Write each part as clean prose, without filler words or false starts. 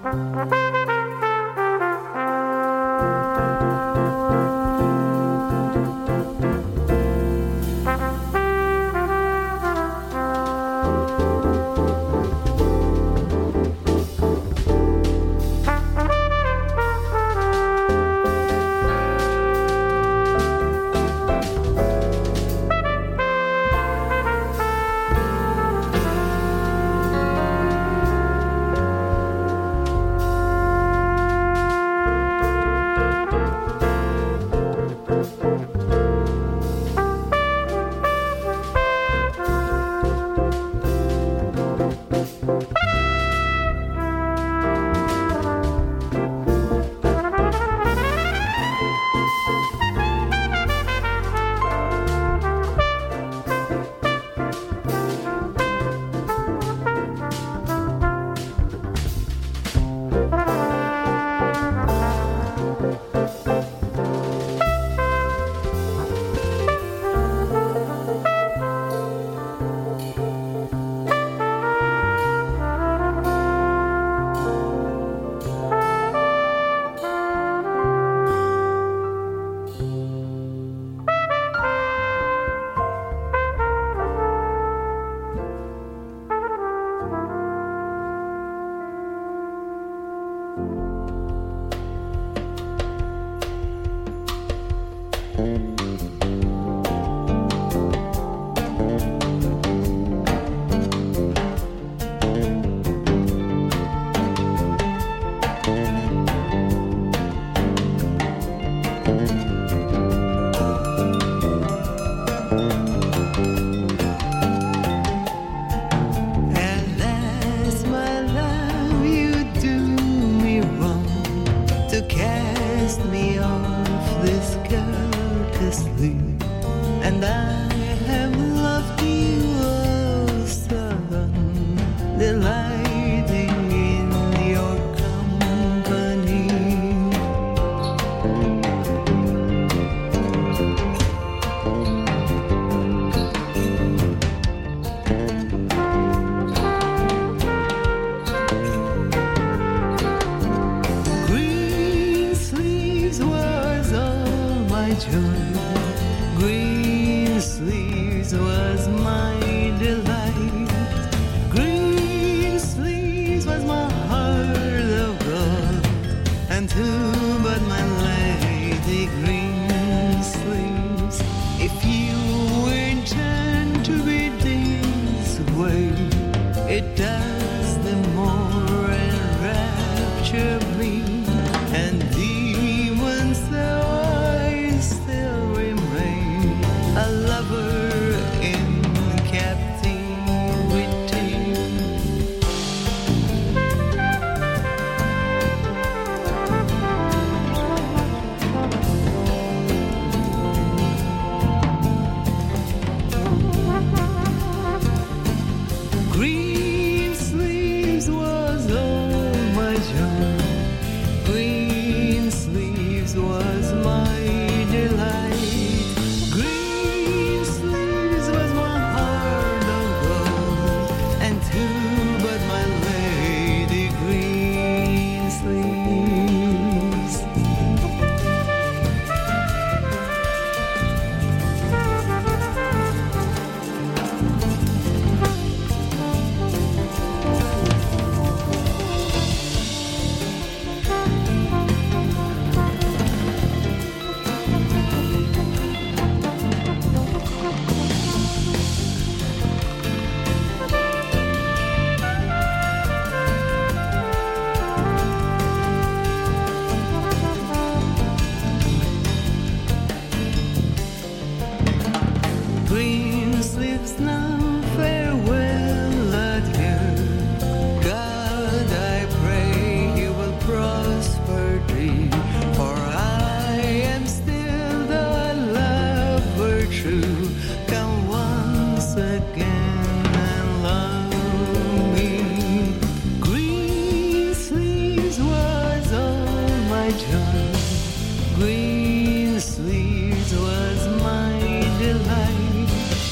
Green sleeves was my delight.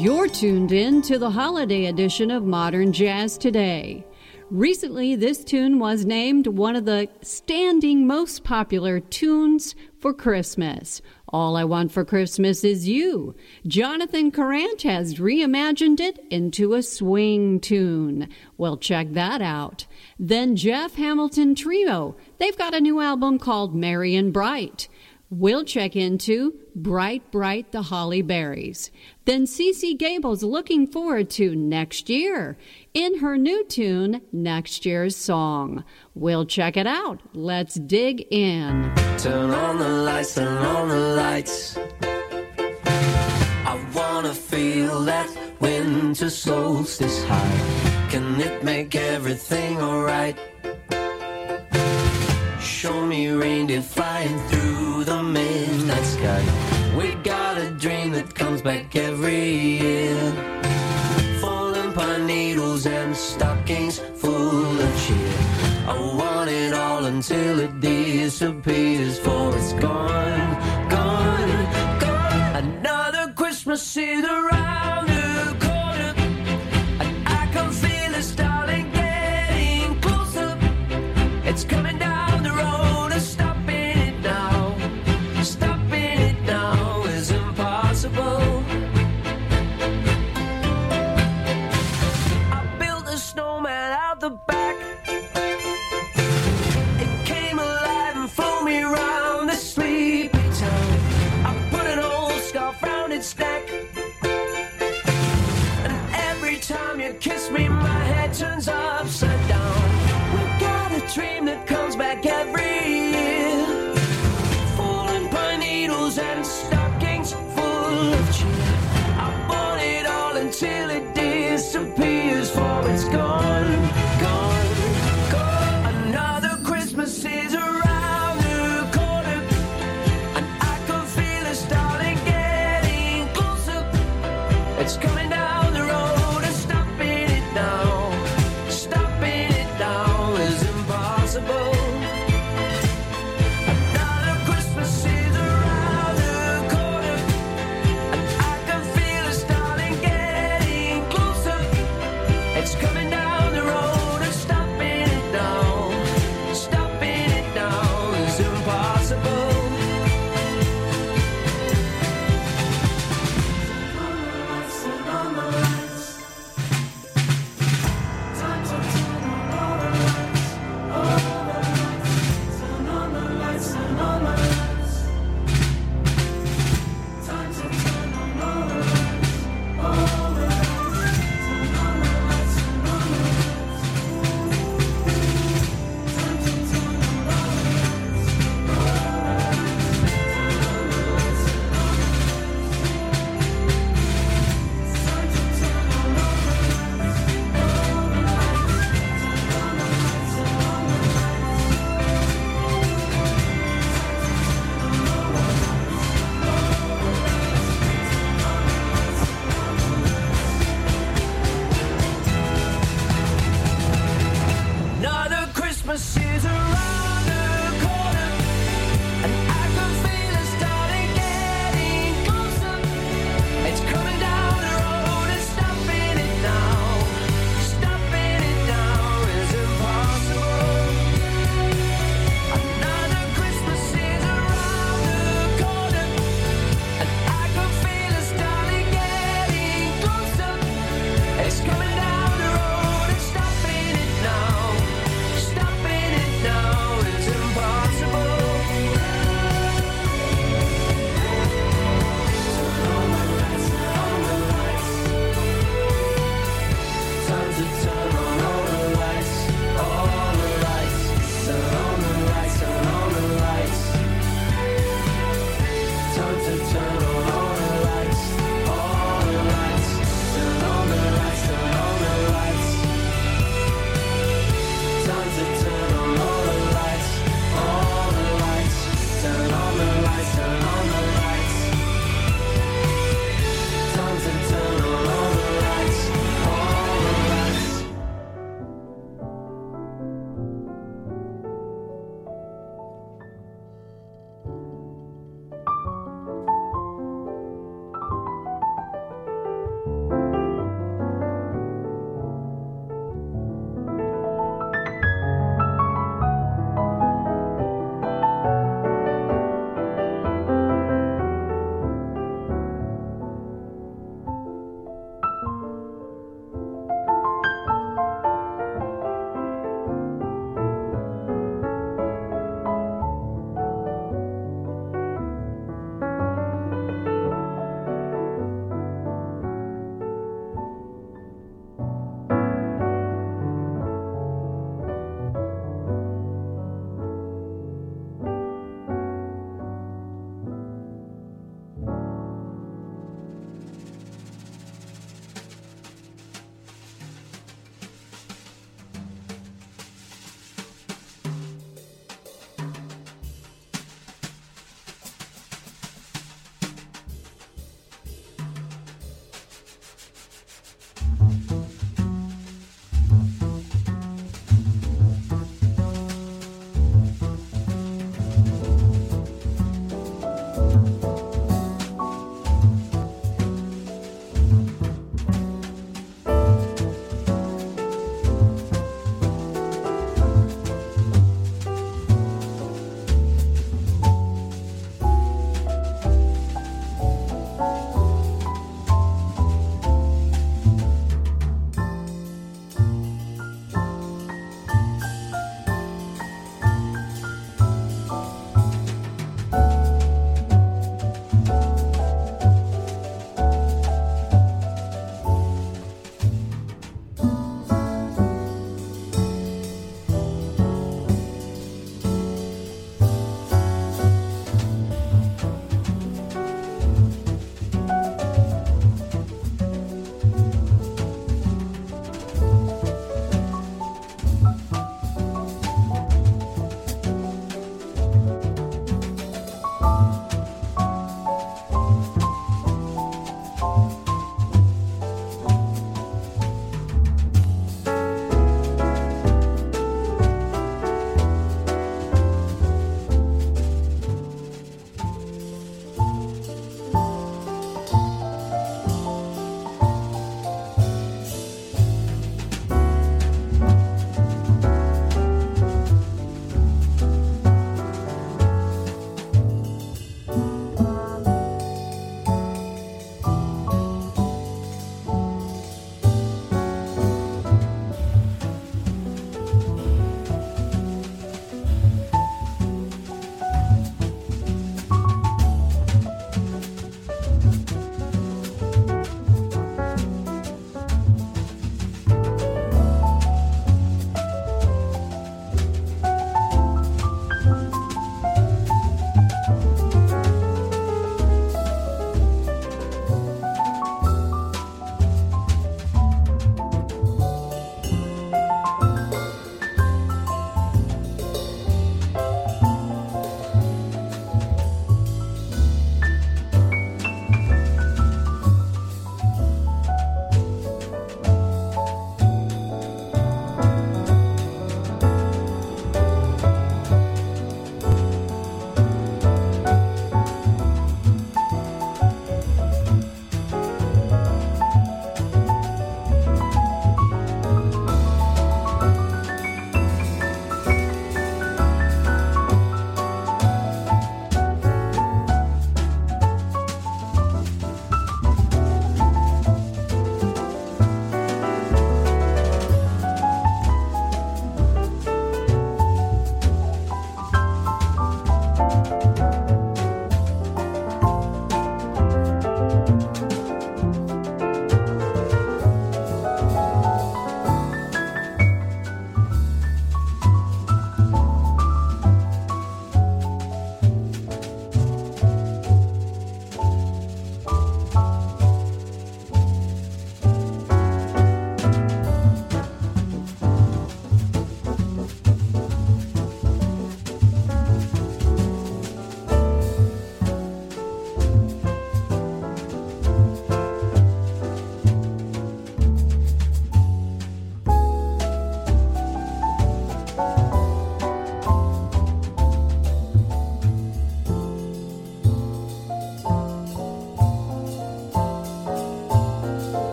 You're tuned in to the holiday edition of Modern Jazz Today. Recently, this tune was named one of the standing most popular tunes for Christmas. All I Want for Christmas Is You. Jonathan Courant has reimagined it into a swing tune. Well, check that out. Then Jeff Hamilton Trio. They've got a new album called Merry and Bright. We'll check into Bright, Bright, the Holly Berries. Then CeCe Gable's looking forward to next year in her new tune, Next Year's Song. We'll check it out. Let's dig in. Turn on the lights, turn on the lights. I wanna feel that winter solstice high. Can it make everything alright? Show me reindeer flying through the midnight sky. We got a dream that comes back every year. Falling pine needles and stockings full of cheer. I want it all until it disappears, for it's gone, gone, gone. Another Christmas is around the corner, and I can feel it starting getting closer. It's coming down. The back, it came alive and flew me round the sleepy town. I put an old scarf round its neck, and every time you kiss me, my head turns upside down. We got a dream that comes back every year. Falling pine needles and stockings full of cheer. I want it all until it disappears, for it's gone. Closer.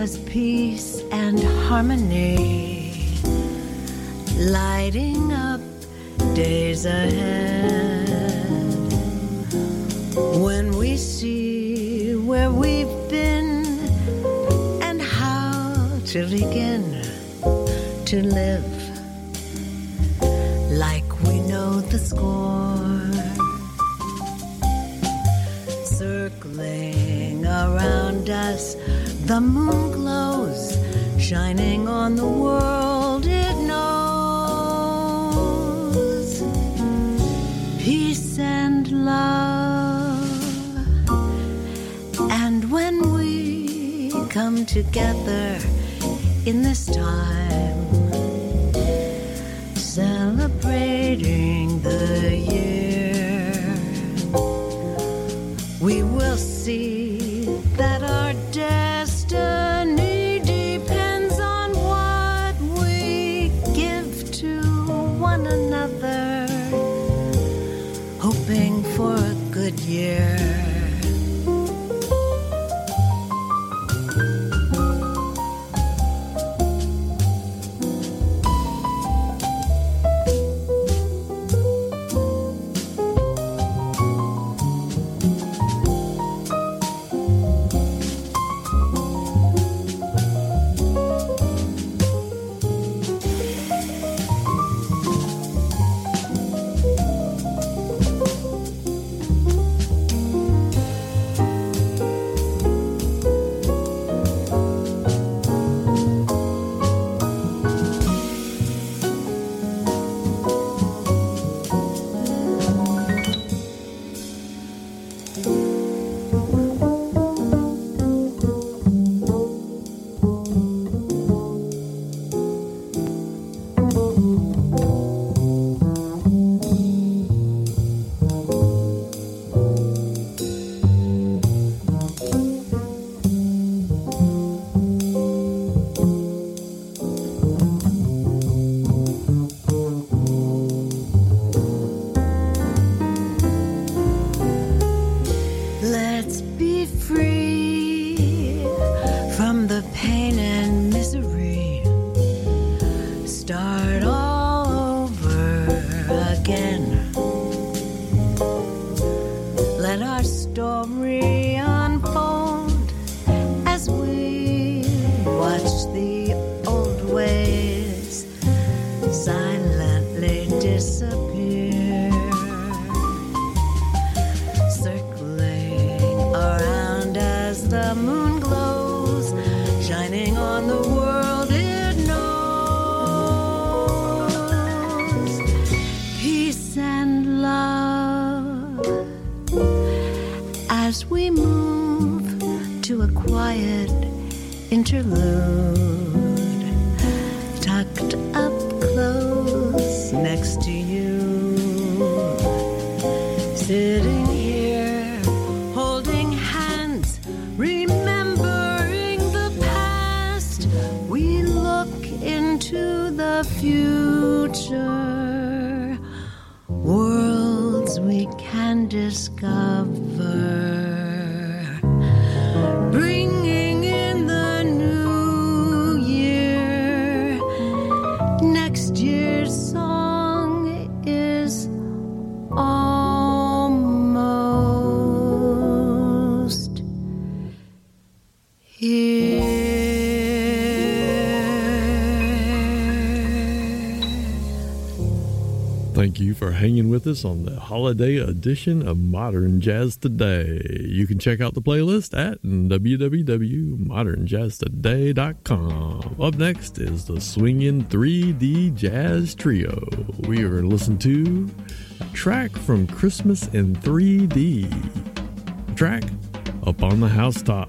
us peace and harmony, lighting up days ahead. When we see where we've been and how to begin to live like we know the score, circling around us, the moon glows, shining on the world it knows. Peace and love. And when we come together in this time, celebrating the year, we will see that our destiny depends on what we give to one another, hoping for a good year. Thank you for hanging with us on the holiday edition of Modern Jazz Today. You can check out the playlist at www.modernjazztoday.com. Up next is the Swingin' 3D Jazz Trio. We are going to listen to a track from Christmas in 3D. A track Up on the Housetop.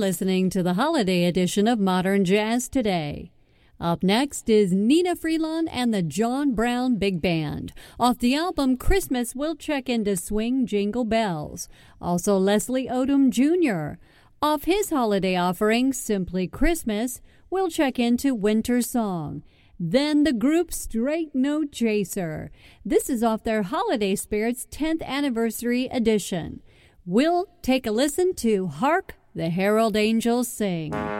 listening to the holiday edition of Modern Jazz Today. Up next is Nina Freelon and the John Brown Big Band. Off the album Christmas, we'll check into Swing Jingle Bells. Also Leslie Odom Jr. Off his holiday offering, Simply Christmas, we'll check into Winter Song. Then the group Straight Note Chaser. This is off their Holiday Spirits 10th Anniversary Edition. We'll take a listen to Hark the Herald Angels Sing.